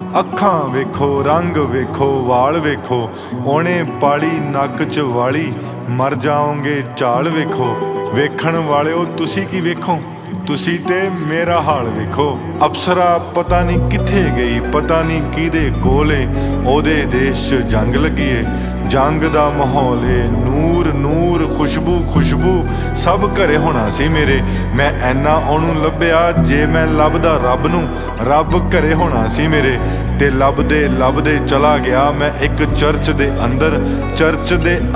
ਅੱਖਾਂ ਵੇਖੋ, ਰੰਗ ਵੇਖੋ, ਵਾਲ ਵੇਖੋ, ਉਹਨੇ ਪਾਲੀ ਨੱਕ 'ਚ ਵਾਲੀ, ਮਰ ਜਾਓਗੇ ਚਾਲ ਵੇਖੋ। ਵੇਖਣ ਵਾਲਿਓ ਤੁਸੀਂ ਕੀ ਵੇਖੋ, ਤੁਸੀਂ ਤੇ ਮੇਰਾ ਹਾਲ ਵੇਖੋ। ਅਪਸਰਾ ਪਤਾ ਨਹੀਂ ਕਿੱਥੇ ਗਈ, ਪਤਾ ਨਹੀਂ ਕਿਹਦੇ ਕੋਲੇ, ਉਹਦੇ ਦੇਸ਼ 'ਚ ਜੰਗ ਲੱਗੀ ਏ। ਜੰਗ ਦਾ ਮਾਹੌਲ ਏ, ਨੂਰ ਨੂਰ, ਖੁਸ਼ਬੂ ਖੁਸ਼ਬੂ, ਸਭ ਘਰੇ ਹੋਣਾ ਸੀ ਮੇਰੇ। ਮੈਂ ਐਨਾ ਉਹਨੂੰ ਲੱਭਿਆ, ਜੇ ਮੈਂ ਲੱਭਦਾ ਰੱਬ ਨੂੰ, ਰੱਬ ਘਰੇ ਹੋਣਾ ਸੀ ਮੇਰੇ। ਤੇ ਲੱਭਦੇ ਲੱਭਦੇ ਚਲਾ ਗਿਆ ਮੈਂ ਇੱਕ ਚਰਚ ਦੇ ਅੰਦਰ, ਚਰਚ ਦੇ